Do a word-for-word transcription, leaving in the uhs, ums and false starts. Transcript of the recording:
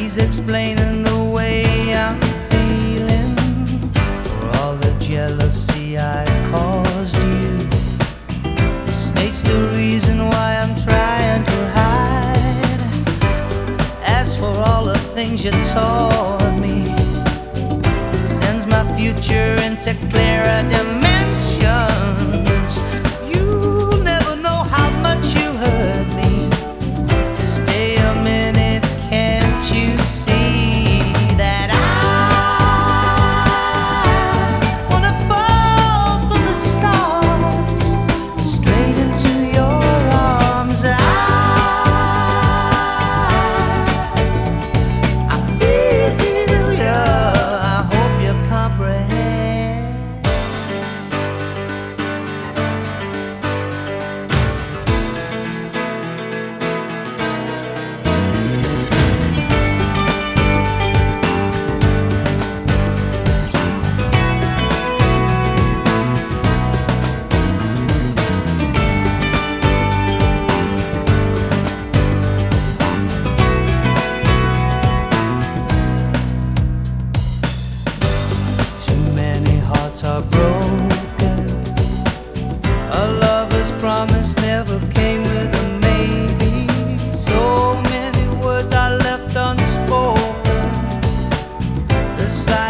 He's explaining the way I'm feeling for all the jealousy I caused you. The snake's the reason why I'm trying to hide. As for all the things you taught me, it sends my future into clearer dimensions. You'll never know how much you hurt me. Stay a minute, can't you see that I wanna fall from the stars straight into your arms? I, I feel ya, I hope you comprehend. Too many hearts are broken. A lover's promise never came with a maybe. So many words I left unspoken. The silence